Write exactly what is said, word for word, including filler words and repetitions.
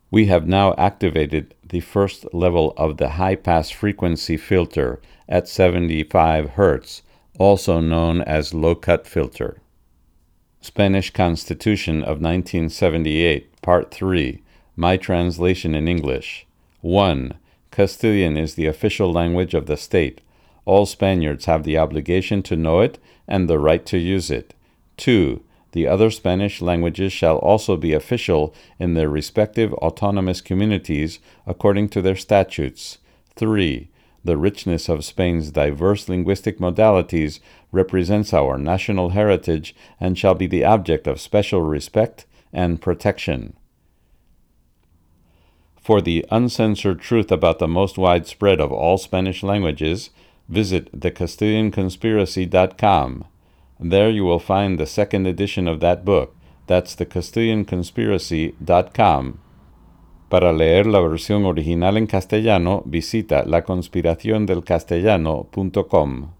We have now activated the first level of the high-pass frequency filter at seventy-five hertz, also known as low-cut filter. Spanish Constitution of nineteen seventy-eight, Part three, My Translation in English. one. Castilian is the official language of the state. All Spaniards have the obligation to know it and the right to use it. two. The other Spanish languages shall also be official in their respective autonomous communities according to their statutes. three. The richness of Spain's diverse linguistic modalities represents our national heritage and shall be the object of special respect and protection. For the uncensored truth about the most widespread of all Spanish languages, visit the castilian conspiracy dot com. There you will find the second edition of that book. That's the castilian conspiracy dot com. Para leer la versión original en castellano, visita la conspiración del castellano punto com.